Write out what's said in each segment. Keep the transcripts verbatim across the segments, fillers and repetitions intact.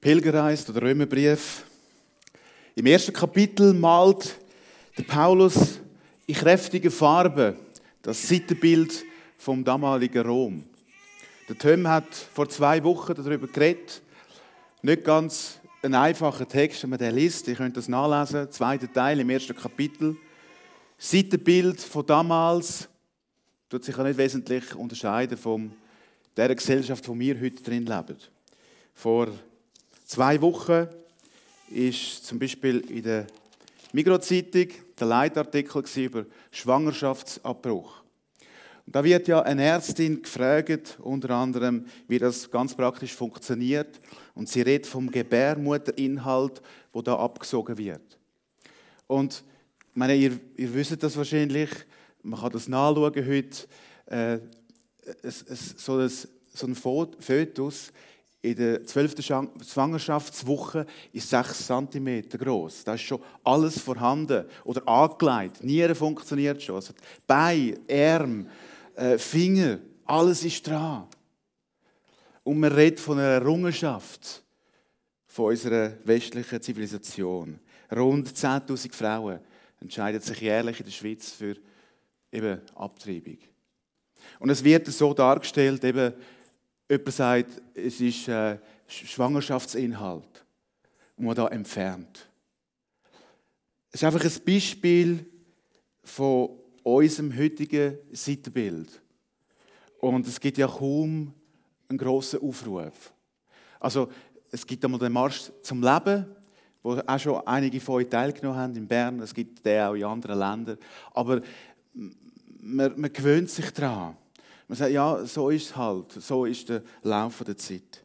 Pilgerreise oder Römerbrief. Im ersten Kapitel malt der Paulus in kräftigen Farben das Seitenbild vom damaligen Rom. Der Tom hat vor zwei Wochen darüber geredet. Nicht ganz ein einfacher Text, wenn man den liest. Ihr könnt das nachlesen. Zweiter Teil im ersten Kapitel. Seitenbild von damals tut sich auch nicht wesentlich unterscheiden von der Gesellschaft, in der wir heute drin leben. Vor zwei Wochen ist zum Beispiel in der Migros-Zeitung der Leitartikel über Schwangerschaftsabbruch. Und da wird ja eine Ärztin gefragt, unter anderem, wie das ganz praktisch funktioniert. Und sie redet vom Gebärmutterinhalt, der da abgesogen wird. Und ich meine, ihr, ihr wisst das wahrscheinlich, man kann das nachschauen heute. Äh, es, es, so, ein, so ein Fötus in der zwölften Schwangerschaftswoche ist sechs Zentimeter groß. Da ist schon alles vorhanden oder angelegt. Nieren funktioniert schon. Also Beine, Arme, äh, Finger, alles ist dran. Und man redet von einer Errungenschaft von unserer westlichen Zivilisation. Rund zehntausend Frauen entscheiden sich jährlich in der Schweiz für eben Abtreibung. Und es wird so dargestellt, eben, jemand sagt, es ist äh, Schwangerschaftsinhalt, den man da entfernt. Es ist einfach ein Beispiel von unserem heutigen Seitenbild. Und es gibt ja kaum einen grossen Aufruf. Also, es gibt einmal den Marsch zum Leben, wo auch schon einige von euch teilgenommen haben in Bern. Es gibt den auch in anderen Ländern. Aber man, man gewöhnt sich daran. Man sagt, ja, so ist es halt. So ist der Lauf der Zeit.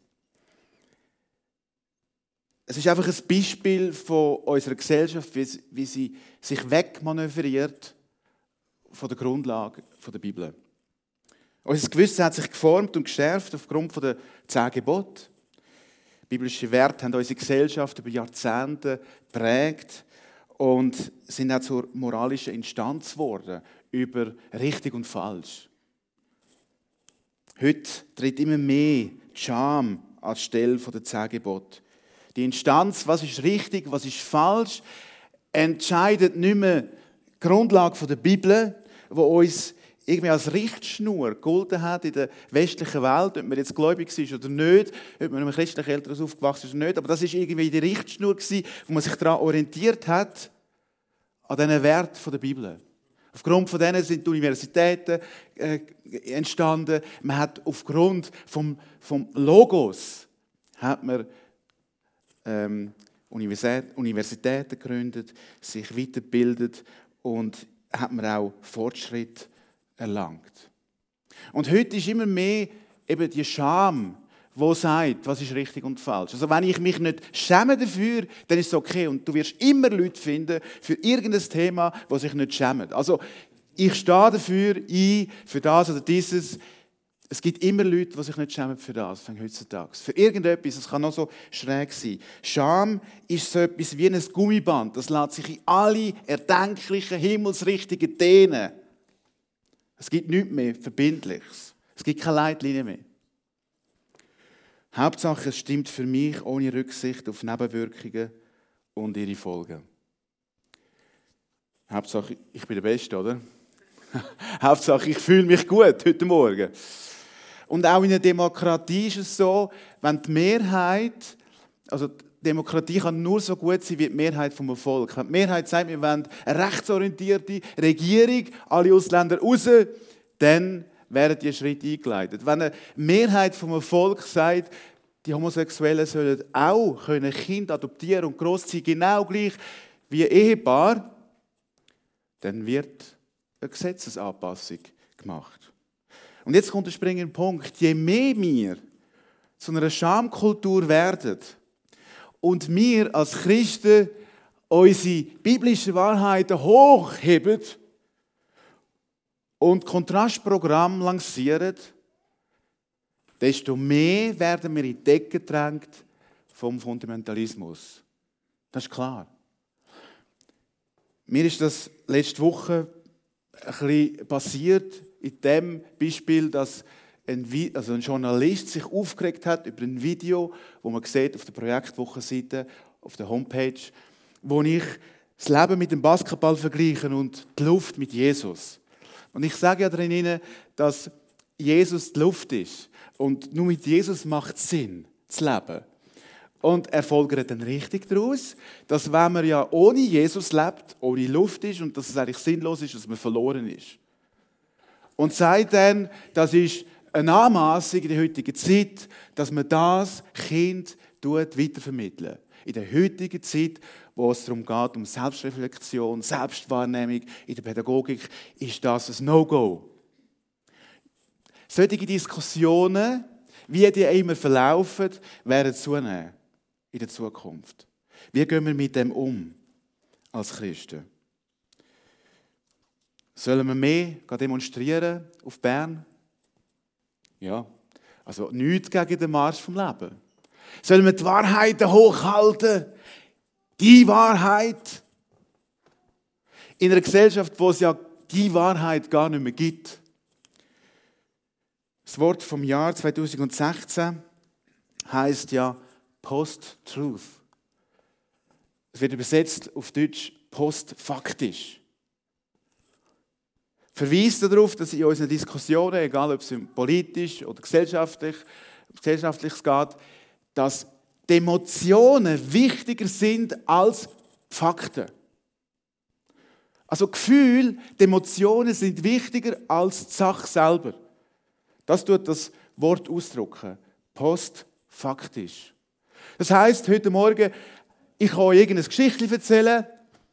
Es ist einfach ein Beispiel von unserer Gesellschaft, wie, wie sie sich wegmanövriert von der Grundlage der Bibel. Unser Gewissen hat sich geformt und geschärft aufgrund der zehn Gebote. Biblische Werte haben unsere Gesellschaft über Jahrzehnte geprägt und sind auch zur moralischen Instanz geworden über richtig und falsch. Heute tritt immer mehr die Scham an die Stelle der zehn Gebote. Die Instanz, was ist richtig, was ist falsch, entscheidet nicht mehr die Grundlage der Bibel, die uns irgendwie als Richtschnur gegolten hat in der westlichen Welt, ob man jetzt gläubig ist oder nicht, ob man in einem christlichen Elternhaus aufgewachsen ist oder nicht, aber das war irgendwie die Richtschnur, wo man sich daran orientiert hat, an diesen Werten der Bibel. Aufgrund von denen sind die Universitäten äh, entstanden. Man hat aufgrund vom, vom Logos hat man ähm, Universität, Universitäten gegründet, sich weitergebildet und hat man auch Fortschritt erlangt. Und heute ist immer mehr eben die Scham, die sagt, was ist richtig und falsch. Also wenn ich mich nicht schäme dafür, dann ist es okay. Und du wirst immer Leute finden für irgendein Thema, die sich nicht schämen. Also ich stehe dafür ein, für das oder dieses. Es gibt immer Leute, die sich nicht schämen für das, heutzutage. Für irgendetwas, es kann noch so schräg sein. Scham ist so etwas wie ein Gummiband. Das lässt sich in alle erdenklichen, himmelsrichtigen dehnen. Es gibt nichts mehr Verbindliches. Es gibt keine Leitlinie mehr. Hauptsache, es stimmt für mich ohne Rücksicht auf Nebenwirkungen und ihre Folgen. Hauptsache, ich bin der Beste, oder? Hauptsache, ich fühle mich gut heute Morgen. Und auch in der Demokratie ist es so, wenn die Mehrheit, also die Demokratie kann nur so gut sein wie die Mehrheit vom Volk. Wenn die Mehrheit sagt, wir wollen eine rechtsorientierte Regierung, alle Ausländer raus, dann werden die Schritte eingeleitet. Wenn eine Mehrheit vom Volk sagt, die Homosexuellen sollen auch können Kinder adoptieren und großziehen, genau gleich wie ein Ehepaar, dann wird eine Gesetzesanpassung gemacht. Und jetzt kommt der springende Punkt. Je mehr wir zu einer Schamkultur werden und wir als Christen unsere biblischen Wahrheiten hochheben und Kontrastprogramm lancieren, desto mehr werden wir in die Decke gedrängt vom Fundamentalismus. Das ist klar. Mir ist das letzte Woche ein bisschen passiert in dem Beispiel, dass ein, Vi- also ein Journalist sich aufgeregt hat über ein Video, wo man sieht auf der Projektwochenseite, auf der Homepage, wo ich das Leben mit dem Basketball vergleiche und die Luft mit Jesus. Und ich sage ja darin, dass Jesus die Luft ist. Und nur mit Jesus macht es Sinn, zu leben. Und er folgert dann richtig daraus, dass wenn man ja ohne Jesus lebt, ohne Luft ist und dass es eigentlich sinnlos ist, dass man verloren ist. Und sagt dann, das ist eine Anmassung in der heutigen Zeit, dass man das Kind weitervermitteln. In der heutigen Zeit, wo es darum geht, um Selbstreflexion, Selbstwahrnehmung, in der Pädagogik, ist das ein No-Go. Solche Diskussionen, wie die immer verlaufen, werden zunehmen in der Zukunft. Wie gehen wir mit dem um als Christen? Sollen wir mehr demonstrieren auf Bern? Ja, also nichts gegen den Marsch vom Leben. Sollen wir die Wahrheiten hochhalten? Die Wahrheit? In einer Gesellschaft, wo es ja die Wahrheit gar nicht mehr gibt. Das Wort vom Jahr zweitausendsechzehn heißt ja Post-Truth. Es wird übersetzt auf Deutsch postfaktisch. Verweist darauf, dass in unseren Diskussionen, egal ob es politisch oder gesellschaftlich, gesellschaftlich geht, dass die Emotionen wichtiger sind als Fakten. Also Gefühle, die Emotionen sind wichtiger als die Sache selber. Das tut das Wort ausdrücken. Postfaktisch. Das heisst, heute Morgen, ich kann euch irgendeine Geschichte erzählen,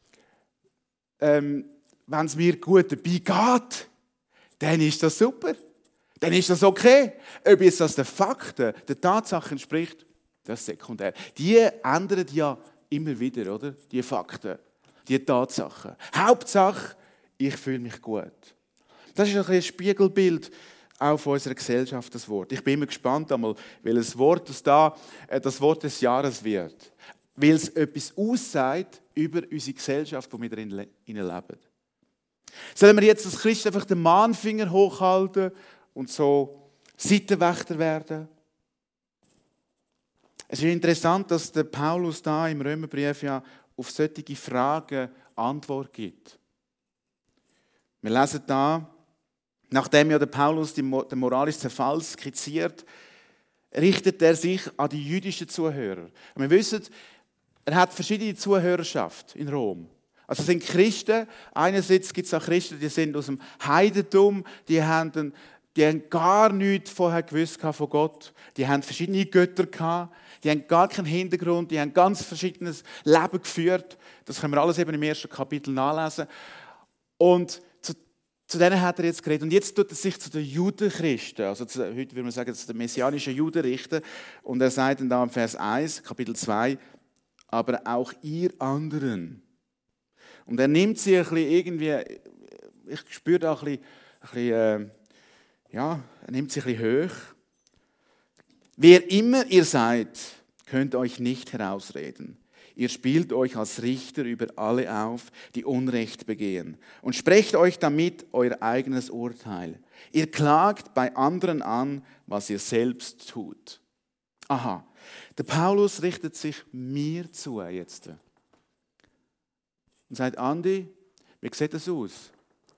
ähm, wenn es mir gut dabei geht, dann ist das super. Dann ist das okay. Ob jetzt das den Fakten, der Tatsache entspricht, das ist sekundär. Die ändern ja immer wieder, oder? Die Fakten, die Tatsachen. Hauptsache, ich fühle mich gut. Das ist ein, ein Spiegelbild auch von unserer Gesellschaft, das Wort. Ich bin immer gespannt, einmal, welches Wort das da das Wort des Jahres wird. Weil es etwas aussagt über unsere Gesellschaft, wo wir darin leben. Sollen wir jetzt als Christen einfach den Mahnfinger hochhalten und so Seitenwächter werden? Es ist interessant, dass der Paulus da im Römerbrief ja auf solche Fragen Antwort gibt. Wir lesen da, nachdem ja der Paulus den moralischen Zerfall skizziert, richtet er sich an die jüdischen Zuhörer. Und wir wissen, er hat verschiedene Zuhörerschaft in Rom. Also es sind Christen, einerseits gibt es auch Christen, die sind aus dem Heidentum, die haben, die haben gar nichts vorher gewusst von Gott, die haben verschiedene Götter gehabt, die haben gar keinen Hintergrund, die haben ganz verschiedenes Leben geführt. Das können wir alles eben im ersten Kapitel nachlesen. Und zu, zu denen hat er jetzt geredet. Und jetzt tut er sich zu den Judenchristen, also zu, heute würde man sagen, zu den messianischen Juden richten. Und er sagt dann da im Vers eins, Kapitel zwei, aber auch ihr anderen. Und er nimmt sie ein bisschen irgendwie, ich spüre da ein bisschen, ein bisschen äh, ja, er nimmt sie ein bisschen hoch. Wer immer ihr seid, könnt euch nicht herausreden. Ihr spielt euch als Richter über alle auf, die Unrecht begehen, und sprecht euch damit euer eigenes Urteil. Ihr klagt bei anderen an, was ihr selbst tut. Aha, der Paulus richtet sich mir zu jetzt. Und sagt, Andi, wie sieht das aus?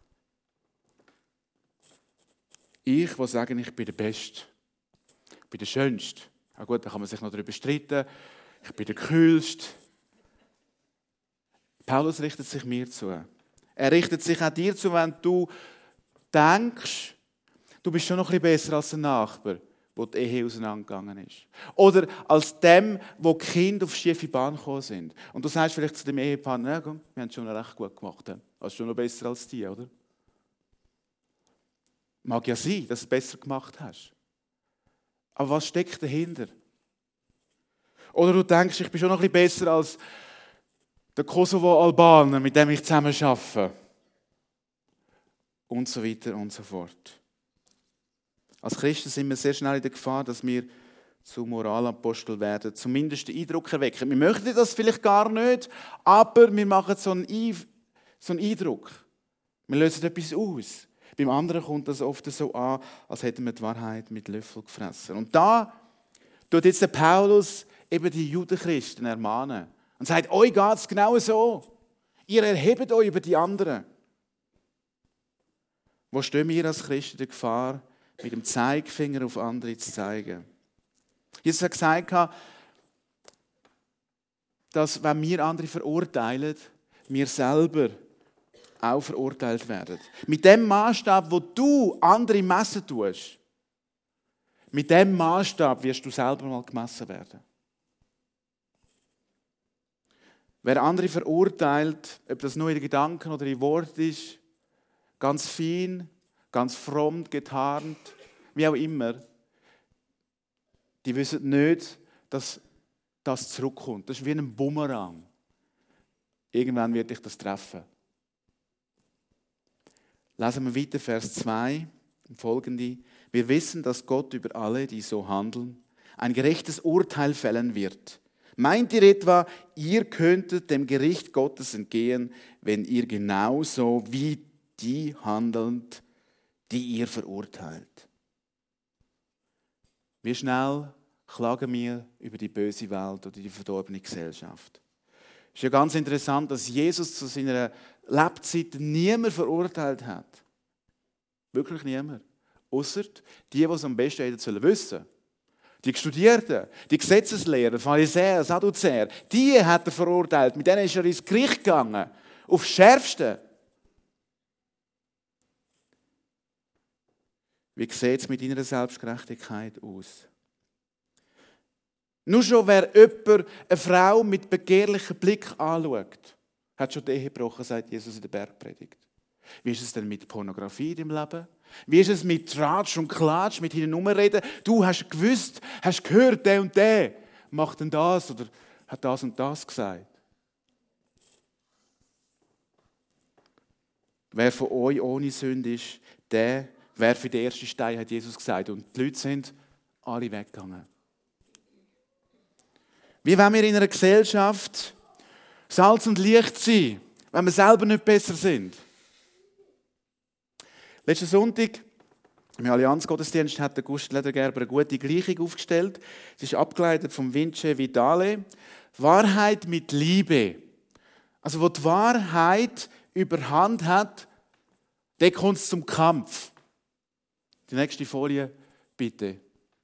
Ich will sagen, ich bin der Beste. Ich bin der Schönste. Ja gut, da kann man sich noch darüber streiten. Ich bin der Kühlste. Paulus richtet sich mir zu. Er richtet sich auch dir zu, wenn du denkst, du bist schon noch ein bisschen besser als der Nachbar, wo die Ehe auseinandergegangen ist. Oder als dem, wo die Kinder auf schiefe Bahn gekommen sind. Und du sagst vielleicht zu dem Ehepartner, ja, komm, wir haben es schon recht gut gemacht. Das ist schon noch besser als die, oder? Mag ja sein, dass du es besser gemacht hast. Aber was steckt dahinter? Oder du denkst, ich bin schon noch ein bisschen besser als der Kosovo-Albaner, mit dem ich zusammen arbeite. Und so weiter und so fort. Als Christen sind wir sehr schnell in der Gefahr, dass wir zu Moralapostel werden, zumindest den Eindruck erwecken. Wir möchten das vielleicht gar nicht, aber wir machen so einen, so einen Eindruck. Wir lösen etwas aus. Beim anderen kommt das oft so an, als hätte man die Wahrheit mit Löffel gefressen. Und da tut jetzt der Paulus eben die Judenchristen ermahnen und sagt, euch geht es genau so. Ihr erhebt euch über die anderen. Wo stehen wir als Christen in der Gefahr, mit dem Zeigefinger auf andere zu zeigen? Jesus hat gesagt, dass wenn wir andere verurteilen, wir selber auch verurteilt werden. Mit dem Maßstab, wo du andere messen tust, mit dem Maßstab wirst du selber mal gemessen werden. Wer andere verurteilt, ob das nur in Gedanken oder in Worten ist, ganz fein, ganz fromm, getarnt, wie auch immer, die wissen nicht, dass das zurückkommt. Das ist wie ein Bumerang. Irgendwann wird dich das treffen. Lesen wir weiter, Vers zwei und folgende. Wir wissen, dass Gott über alle, die so handeln, ein gerechtes Urteil fällen wird. Meint ihr etwa, ihr könntet dem Gericht Gottes entgehen, wenn ihr genauso wie die handelt, die ihr verurteilt? Wie schnell klagen wir über die böse Welt oder die verdorbene Gesellschaft? Es ist ja ganz interessant, dass Jesus zu seiner Lebzeit niemand verurteilt hat. Wirklich niemand. Ausser die, die es am besten hätten sollen wissen. Die Studierten, die Gesetzeslehrer, Pharisäer, Sadduzäer, die hat er verurteilt. Mit denen ist er ins Gericht gegangen. Aufs Schärfste. Wie sieht es mit deiner Selbstgerechtigkeit aus? Nur schon, wer jemand eine Frau mit begehrlichem Blick anschaut, hat schon die Ehe gebrochen, sagt Jesus in der Bergpredigt. Wie ist es denn mit Pornografie in deinem Leben? Wie ist es mit Tratsch und Klatsch, mit hineinreden? Du hast gewusst, hast gehört, der und der macht denn das oder hat das und das gesagt. Wer von euch ohne Sünde ist, der werfe den ersten Stein, hat Jesus gesagt. Und die Leute sind alle weggegangen. Wie wenn wir in einer Gesellschaft Salz und Licht sind, wenn wir selber nicht besser sind. Letzten Sonntag im Allianz-Gottesdienst hat der Gust Ledergerber eine gute Gleichung aufgestellt. Sie ist abgeleitet vom Vince Vitale. Wahrheit mit Liebe. Also wo die Wahrheit überhand hat, dann kommt es zum Kampf. Die nächste Folie, bitte.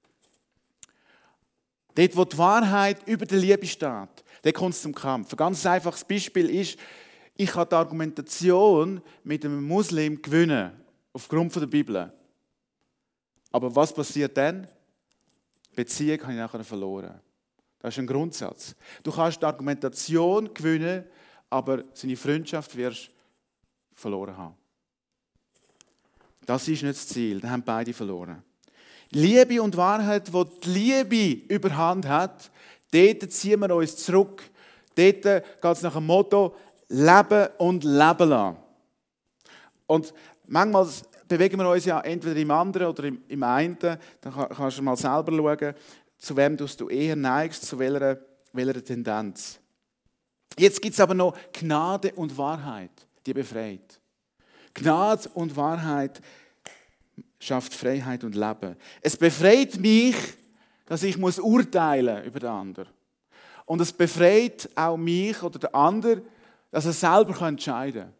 Dort, wo die Wahrheit über der Liebe steht, dann kommt es zum Kampf. Ein ganz einfaches Beispiel ist, ich kann die Argumentation mit einem Muslim gewinnen, aufgrund der Bibel. Aber was passiert dann? Die Beziehung habe ich nachher verloren. Das ist ein Grundsatz. Du kannst die Argumentation gewinnen, aber seine Freundschaft wirst du verloren haben. Das ist nicht das Ziel, da haben beide verloren. Liebe und Wahrheit, wo die Liebe überhand hat, dort ziehen wir uns zurück. Dort geht es nach dem Motto, leben und leben lassen. Und manchmal bewegen wir uns ja entweder im anderen oder im, im einen. Dann kannst du mal selber schauen, zu wem du eher neigst, zu welcher, welcher Tendenz. Jetzt gibt es aber noch Gnade und Wahrheit, die befreit. Gnade und Wahrheit schafft Freiheit und Leben. Es befreit mich, dass ich muss urteilen über den anderen. Und es befreit auch mich oder den anderen, dass er selber entscheiden kann.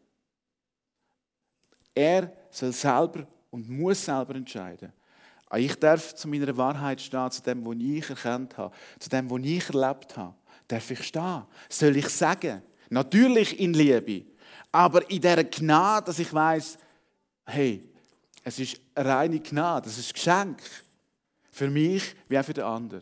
Er soll selber und muss selber entscheiden. Ich darf zu meiner Wahrheit stehen, zu dem, was ich erkannt habe, zu dem, was ich erlebt habe. Darf ich stehen? Soll ich sagen? Natürlich in Liebe. Aber in dieser Gnade, dass ich weiss, hey, es ist eine reine Gnade, es ist ein Geschenk. Für mich wie auch für den anderen.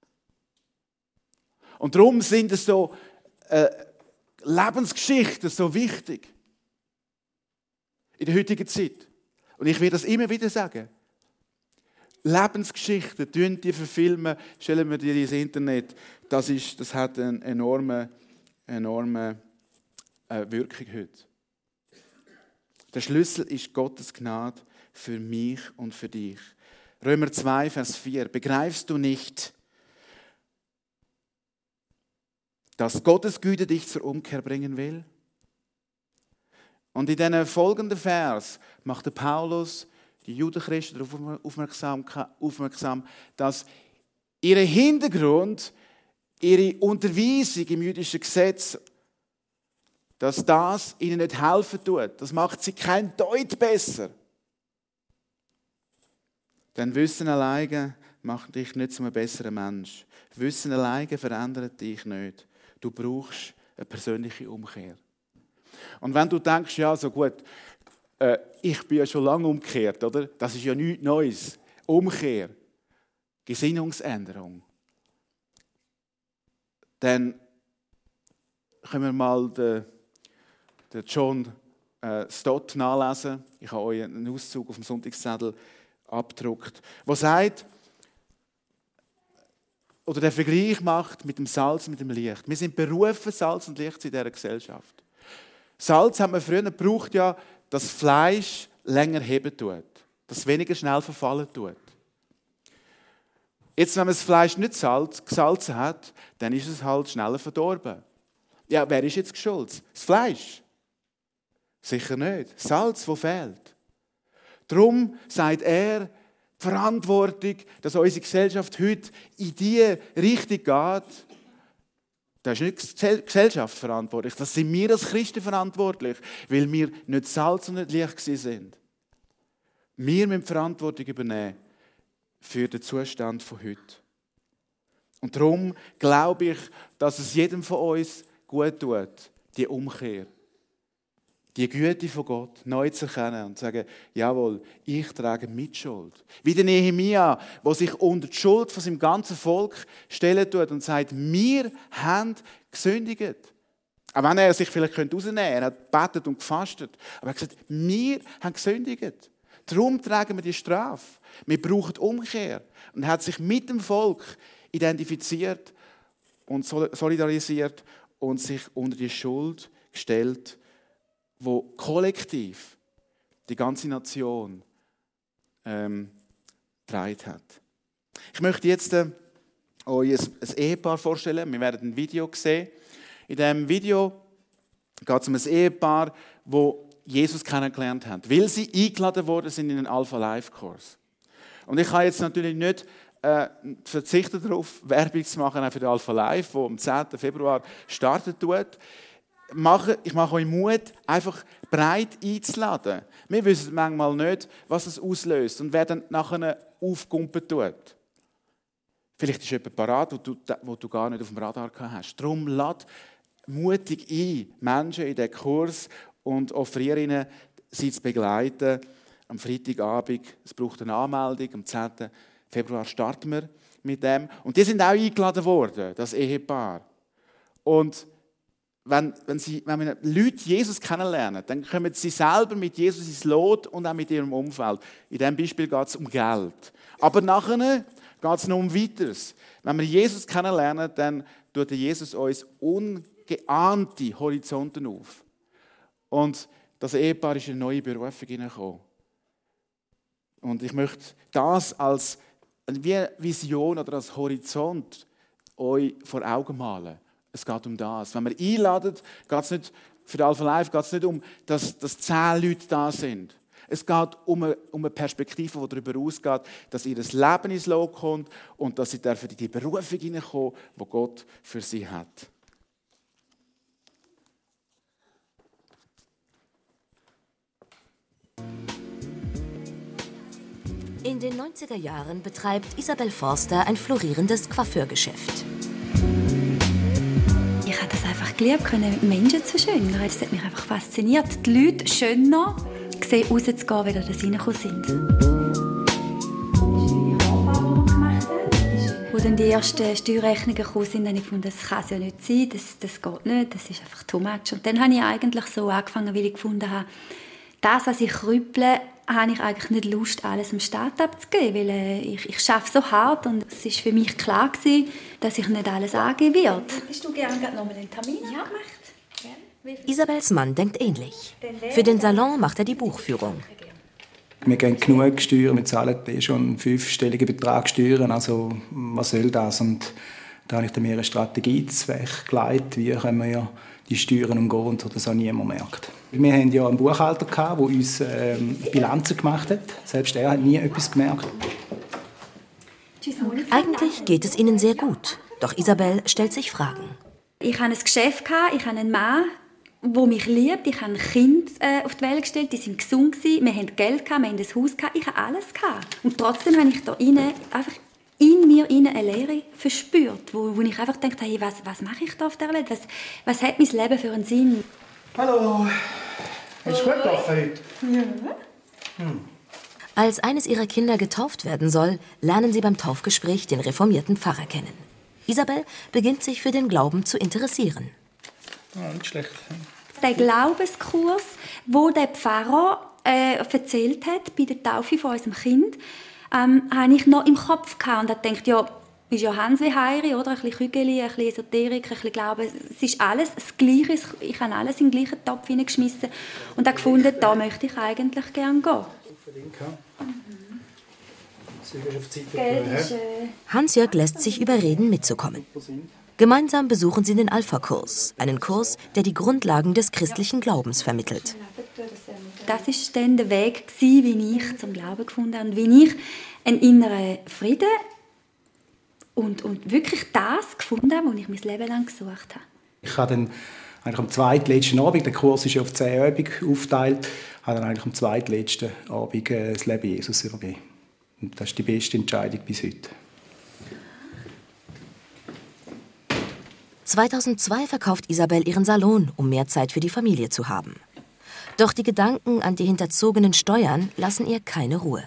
Und darum sind es so äh, Lebensgeschichten so wichtig. In der heutigen Zeit. Und ich will das immer wieder sagen. Lebensgeschichten, tun die verfilmen, stellen wir dir ins Internet. Das, ist, das hat eine enorme, enorme äh, Wirkung heute. Der Schlüssel ist Gottes Gnade für mich und für dich. Römer zwei, Vers vier. Begreifst du nicht, dass Gottes Güte dich zur Umkehr bringen will? Und in diesen folgenden Vers macht der Paulus die Judenchristen darauf aufmerksam, aufmerksam, dass ihr Hintergrund, ihre Unterweisung im jüdischen Gesetz, dass das ihnen nicht helfen tut. Das macht sie kein Deut besser. Denn Wissen alleine macht dich nicht zu einem besseren Mensch. Wissen alleine verändert dich nicht. Du brauchst eine persönliche Umkehr. Und wenn du denkst, ja, so gut, äh, ich bin ja schon lange umgekehrt, oder? Das ist ja nichts Neues. Umkehr, Gesinnungsänderung. Dann können wir mal den, den John äh, Stott nachlesen. Ich habe euch einen Auszug auf dem Sonntagszettel abgedruckt, der sagt, oder der Vergleich macht mit dem Salz und mit dem Licht. Wir sind berufen, Salz und Licht in dieser Gesellschaft. Salz hat man früher gebraucht, ja, dass Fleisch länger heben tut, dass es weniger schnell verfallen tut. Jetzt, wenn man das Fleisch nicht salz, gesalzen hat, dann ist es halt schneller verdorben. Ja, wer ist jetzt schuld? Das Fleisch? Sicher nicht. Salz, das fehlt. Darum sagt er, die Verantwortung, dass unsere Gesellschaft heute in diese Richtung geht, da ist nicht die Gesellschaft verantwortlich, das sind wir als Christen verantwortlich, weil wir nicht Salz und nicht Licht sind. Wir müssen Verantwortung übernehmen für den Zustand von heute. Und darum glaube ich, dass es jedem von uns gut tut, die Umkehr, die Güte von Gott neu zu erkennen und zu sagen, jawohl, ich trage Mitschuld. Wie der Nehemia, der sich unter die Schuld von seinem ganzen Volk stellen tut und sagt, wir haben gesündigt. Auch wenn er sich vielleicht rausnehmen könnte, er hat gebetet und gefastet. Aber er hat gesagt, wir haben gesündigt. Darum tragen wir die Strafe. Wir brauchen Umkehr. Und er hat sich mit dem Volk identifiziert und solidarisiert und sich unter die Schuld gestellt, wo kollektiv die ganze Nation ähm, getragen hat. Ich möchte jetzt äh, euch ein, ein Ehepaar vorstellen. Wir werden ein Video sehen. In diesem Video geht es um ein Ehepaar, das Jesus kennengelernt hat, weil sie eingeladen worden sind in den Alpha-Life-Kurs. Und ich kann jetzt natürlich nicht äh, verzichten darauf, Werbung zu machen für den Alpha-Life, der am zehnten Februar starten tut. Ich mache euch Mut, einfach breit einzuladen. Wir wissen manchmal nicht, was es auslöst und wer dann nachher aufgumpen tut. Vielleicht ist jemand parat, wo du, wo du gar nicht auf dem Radar hast. Darum lad mutig ein, Menschen in diesen Kurs und offeriere ihnen, sie zu begleiten. Am Freitagabend, es braucht eine Anmeldung, am zehnten Februar starten wir mit dem. Und die sind auch eingeladen worden, das Ehepaar. Und Wenn, wenn, sie, wenn Leute Jesus kennenlernen, dann kommen sie selber mit Jesus ins Lot und auch mit ihrem Umfeld. In diesem Beispiel geht es um Geld. Aber nachher geht es noch um Weiteres. Wenn wir Jesus kennenlernen, dann tut Jesus uns ungeahnte Horizonte auf. Und das Ehepaar ist in eine neue Berufung hineingekommen. Und ich möchte das als eine Vision oder als Horizont euch vor Augen malen. Es geht um das. Wenn wir einladen, geht es nicht, für Alpha Life geht es nicht um, dass, dass zehn Leute da sind. Es geht um eine, um eine Perspektive, die darüber ausgeht, dass ihr Leben ins Lot kommt und dass sie dürfen in die Berufung hineinkommen, die Gott für sie hat. In den neunziger Jahren betreibt Isabel Forster ein florierendes Coiffeurgeschäft. Ich habe das einfach geliebt, Menschen zu schönern. Das hat mich einfach fasziniert. Die Leute schöner sehen, rauszugehen, wenn sie reingekommen sind. Als dann die ersten Steuerrechnungen gekommen sind, habe ich gefunden, das kann es ja nicht sein, das, das geht nicht, das ist einfach too much. Und dann habe ich eigentlich so angefangen, weil ich gefunden habe, das, was ich rüpple, habe ich eigentlich nicht Lust, alles dem Staat abzugeben, weil äh, ich, ich arbeite so hart und es war für mich klar gewesen, dass ich nicht alles angeben werde. Hättest du gerne noch mal einen Termin ja. gemacht? Isabels Mann denkt ähnlich. Für den Salon macht er die Buchführung. Wir geben genug Steuern, wir zahlen schon einen fünfstelligen Betrag Steuern, also was soll das? Und Da habe ich dann mir eine Strategie zurechtgelegt, wie können wir die Steuern umgehen, sodass das auch niemand merkt. Wir hatten ja einen Buchhalter, der uns ähm, Bilanzen gemacht hat. Selbst er hat nie etwas gemerkt. Eigentlich geht es ihnen sehr gut. Doch Isabel stellt sich Fragen. Ich hatte ein Geschäft, ich habe einen Mann, der mich liebt. Ich habe ein Kind äh, auf die Welt gestellt, die waren gesund, wir hatten Geld, wir hatten ein Haus, ich hatte alles. Und trotzdem habe ich da innen einfach in mir eine Leere verspürt, wo, wo ich einfach dachte, hey, was, was mache ich da auf der Welt? Was, was hat mein Leben für einen Sinn? Hallo, ist gut gelaufen heute? Ja. Hm. Als eines ihrer Kinder getauft werden soll, lernen sie beim Taufgespräch den reformierten Pfarrer kennen. Isabel beginnt sich für den Glauben zu interessieren. Ja, nicht schlecht. Der Glaubenskurs, wo der Pfarrer äh, erzählt hat bei der Taufe von unserem Kind, ähm, habe ich noch im Kopf gehabt und habe gedacht, ja, ist ja Hans wie Heiri, oder? Ein bisschen Kügeli, ein bisschen Esoterik, ein bisschen Glauben. Es ist alles das Gleiche. Ich habe alles in den gleichen Topf hineingeschmissen und habe gefunden, da möchte ich eigentlich gerne gehen. Hans-Jörg lässt sich überreden, mitzukommen. Gemeinsam besuchen sie den Alpha-Kurs, einen Kurs, der die Grundlagen des christlichen Glaubens vermittelt. Das war dann der Weg, wie ich zum Glauben gefunden habe und wie ich einen inneren Frieden und, und wirklich das gefunden habe, was ich mein Leben lang gesucht habe. Ich habe dann eigentlich am zweitletzten Abend, der Kurs ist ja auf zehn Übungen aufgeteilt, habe dann eigentlich am zweitletzten Abend das Leben Jesus übergeben. Und das ist die beste Entscheidung bis heute. zweitausendzwei verkauft Isabel ihren Salon, um mehr Zeit für die Familie zu haben. Doch die Gedanken an die hinterzogenen Steuern lassen ihr keine Ruhe.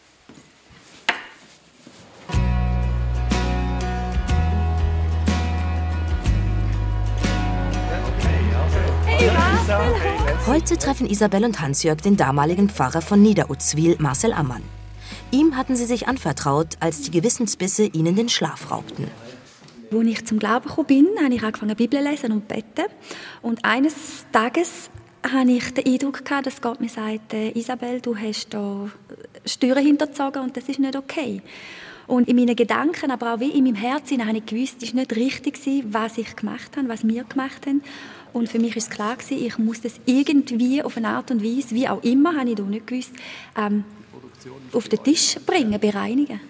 Heute treffen Isabel und Hans-Jörg den damaligen Pfarrer von Niederutzwil, Marcel Ammann. Ihm hatten sie sich anvertraut, als die Gewissensbisse ihnen den Schlaf raubten. Als ich zum Glauben gekommen bin, habe ich angefangen Bibel zu lesen und zu beten. Und eines Tages hatte ich den Eindruck, dass Gott mir sagt, Isabel, du hast da Steuern hinterzogen und das ist nicht okay. Und in meinen Gedanken, aber auch wie in meinem Herzen, habe ich gewusst, es war nicht richtig, was ich gemacht habe, was wir gemacht haben. Und für mich war es klar, ich muss das irgendwie auf eine Art und Weise, wie auch immer, habe ich da nicht gewusst, ähm, auf den Tisch bringen, bereinigen.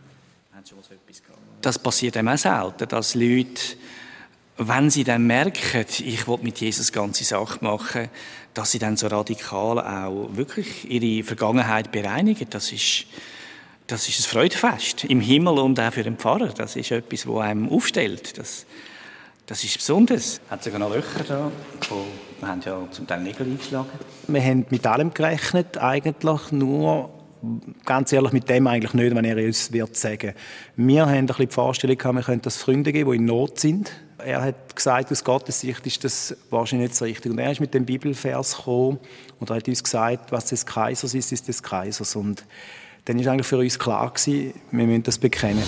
Das passiert einem auch selten, dass Leute, wenn sie dann merken, ich will mit Jesus ganze Sache machen, dass sie dann so radikal auch wirklich ihre Vergangenheit bereinigen. Das ist, das ist ein Freudenfest im Himmel und auch für den Pfarrer. Das ist etwas, das einem aufstellt. Das, das ist besonders. Es hat sogar noch Löcher da. Wir haben ja zum Teil Nägel eingeschlagen. Wir haben mit allem gerechnet, eigentlich nur, ganz ehrlich, mit dem eigentlich nicht, wenn er uns wird sagen. Wir haben ein bisschen die Vorstellung gehabt, wir könnten das Freunde geben, die in Not sind. Er hat gesagt, aus Gottes Sicht ist das wahrscheinlich nicht so richtig. Und er ist mit dem Bibelvers gekommen und hat uns gesagt, was des Kaisers ist, ist des Kaisers. Und dann war eigentlich für uns klar gewesen, wir müssen das bekennen.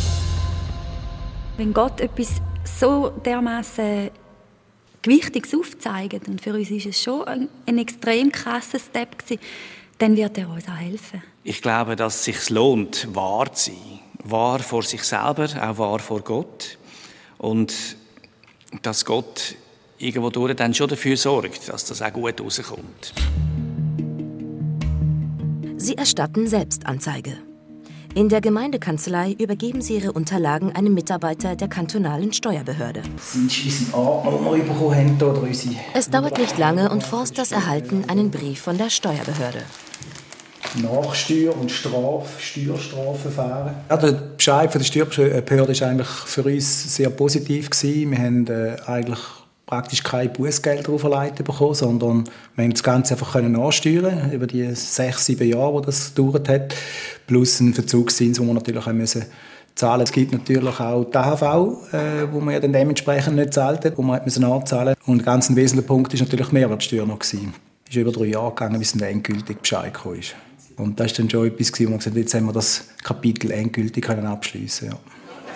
Wenn Gott etwas so dermaßen Gewichtiges aufzeigt, und für uns ist es schon ein, ein extrem krasser Step gewesen, dann wird er uns auch helfen. Ich glaube, dass es sich lohnt, wahr zu sein. Wahr vor sich selber, auch wahr vor Gott. Und dass Gott irgendwo durch dann schon dafür sorgt, dass das auch gut rauskommt. Sie erstatten Selbstanzeige. In der Gemeindekanzlei übergeben sie ihre Unterlagen einem Mitarbeiter der kantonalen Steuerbehörde. Unsere Ordner, die wir bekommen haben, oder unsere... Es dauert nicht lange und Forsters erhalten einen Brief von der Steuerbehörde. Nachsteuer- und Straf, Steuerstrafverfahren. Ja, der Bescheid von der Steuerbehörde war eigentlich für uns sehr positiv gewesen. Wir haben äh, eigentlich praktisch kein Bußgeld auferlegt bekommen, sondern wir haben das Ganze einfach nachsteuern über die sechs, sieben Jahre, die das gedauert hat, plus einen Verzugszins, den wir natürlich auch müssen zahlen. Es gibt natürlich auch die A H V, äh, wo man ja dann dementsprechend nicht zahlt hat, wo man hat müssen anzahlen. Und ein ganz wesentlicher Punkt war natürlich die Mehrwertsteuer noch gewesen. Es ist über drei Jahre gegangen, bis ein endgültiger Bescheid kam. Und das war dann schon etwas, wo man gesagt hat, jetzt haben wir das Kapitel endgültig abschliessen können. Ja.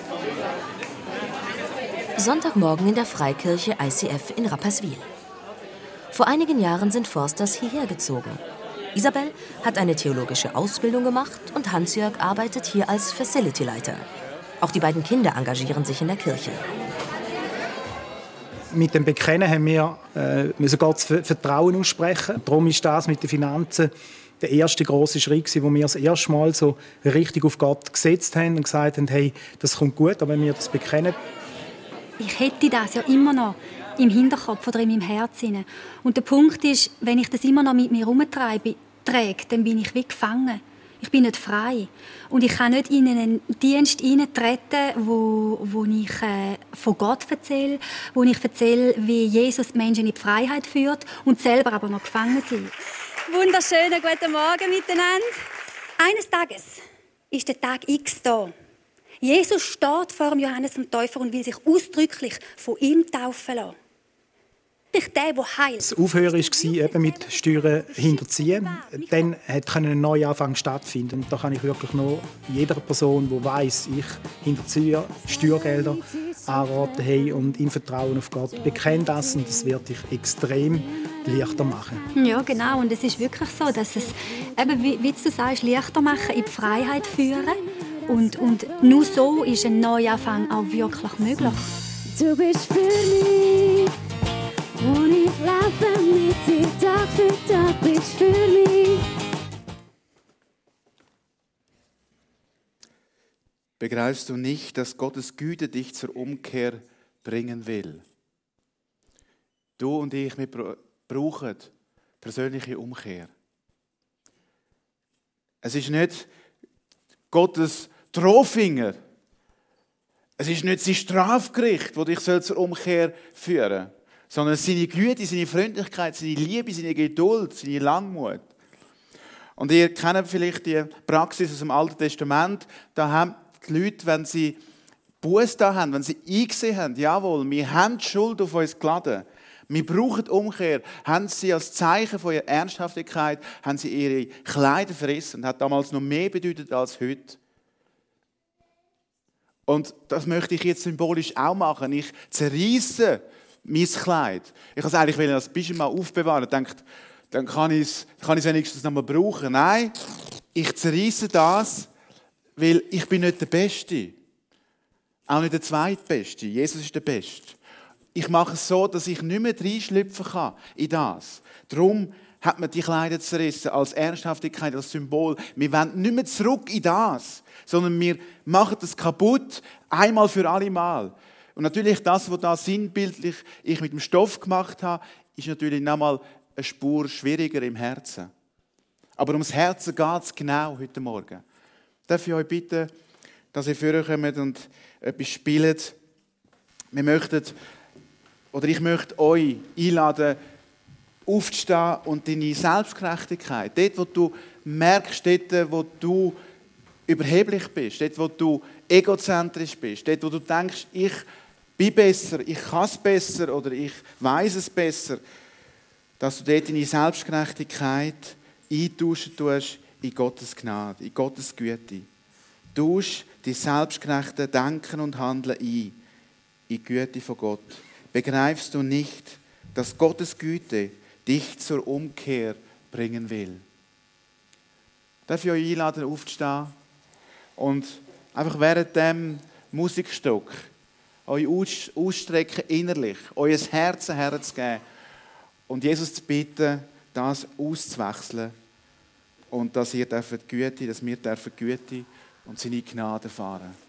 Sonntagmorgen in der Freikirche I C F in Rapperswil. Vor einigen Jahren sind Forsters hierher gezogen. Isabel hat eine theologische Ausbildung gemacht und Hans-Jörg arbeitet hier als Facility-Leiter. Auch die beiden Kinder engagieren sich in der Kirche. Mit dem Bekennen haben wir äh, müssen Gott Vertrauen aussprechen. Darum ist das mit den Finanzen der erste große Schritt, wo wir das erste Mal so richtig auf Gott gesetzt haben und gesagt haben, hey, das kommt gut, aber wenn wir das bekennen. Ich hätte das ja immer noch im Hinterkopf oder in meinem Herzen. Und der Punkt ist, wenn ich das immer noch mit mir herumtreibe, dann bin ich wie gefangen. Ich bin nicht frei. Und ich kann nicht in einen Dienst hineintreten, wo, wo ich äh, von Gott erzähle, wo ich erzähle, wie Jesus Menschen in die Freiheit führt und selber aber noch gefangen sind. Wunderschönen guten Morgen miteinander. Eines Tages ist der Tag X da. Jesus steht vor dem Johannes dem Täufer und will sich ausdrücklich von ihm taufen lassen. Der, der heilt. Das Aufhören war eben mit Steuern hinterziehen. Dann konnte ein Neuanfang stattfinden. Und da kann ich wirklich nur jeder Person, die weiss, ich hinterziehe Steuergelder, anraten, hey, und in Vertrauen auf Gott. Bekenne das und das wird dich extrem leichter machen. Ja, genau. Und es ist wirklich so, dass es, eben, wie, wie du sagst, leichter machen, in die Freiheit führen. Und, und nur so ist ein Neuanfang auch wirklich möglich. Du bist für mich. Und ich laufe mit dir Tag für Tag, bist für mich. Begreifst du nicht, dass Gottes Güte dich zur Umkehr bringen will? Du und ich, wir brauchen persönliche Umkehr. Es ist nicht Gottes Drohfinger. Es ist nicht sein Strafgericht, das dich zur Umkehr führen soll, sondern seine Güte, seine Freundlichkeit, seine Liebe, seine Geduld, seine Langmut. Und ihr kennt vielleicht die Praxis aus dem Alten Testament. Da haben die Leute, wenn sie Buße da haben, wenn sie eingesehen haben, jawohl, wir haben die Schuld auf uns geladen, wir brauchen Umkehr, haben sie als Zeichen von ihrer Ernsthaftigkeit, haben sie ihre Kleider verrissen. Das hat damals noch mehr bedeutet als heute. Und das möchte ich jetzt symbolisch auch machen. Ich zerreisse mein Kleid. Ich wollte es eigentlich als Pyjama aufbewahren. Ich dachte, dann kann ich es, kann ich es wenigstens noch mal brauchen. Nein, ich zerreisse das, weil ich bin nicht der Beste. Auch nicht der Zweitbeste. Jesus ist der Beste. Ich mache es so, dass ich nicht mehr reinschlüpfen kann in das. Darum hat man die Kleider zerrissen als Ernsthaftigkeit, als Symbol. Wir wollen nicht mehr zurück in das, sondern wir machen das kaputt, einmal für alle Mal. Und natürlich das, was da sinnbildlich ich mit dem Stoff gemacht habe, ist natürlich nochmal eine Spur schwieriger im Herzen. Aber ums Herzen geht es genau heute Morgen. Darf ich euch bitten, dass ihr vorkommt und etwas spielt? Wir möchten, oder ich möchte euch einladen, aufzustehen und deine Selbstgerechtigkeit, dort, wo du merkst, dort, wo du überheblich bist, dort, wo du egozentrisch bist, dort, wo du denkst, ich bin besser, ich kann es besser oder ich weiss es besser, dass du dort deine Selbstgerechtigkeit eintauschen tust in Gottes Gnade, in Gottes Güte. Tausch die selbstgerechte Denken und Handeln ein, in die Güte von Gott. Begreifst du nicht, dass Gottes Güte dich zur Umkehr bringen will? Darf ich euch einladen, aufzustehen und einfach während dem Musikstück euch ausstrecken innerlich, euer Herz herzugeben und Jesus zu bitten, das auszuwechseln und dass ihr die Güte, dass wir die Güte und seine Gnade erfahren.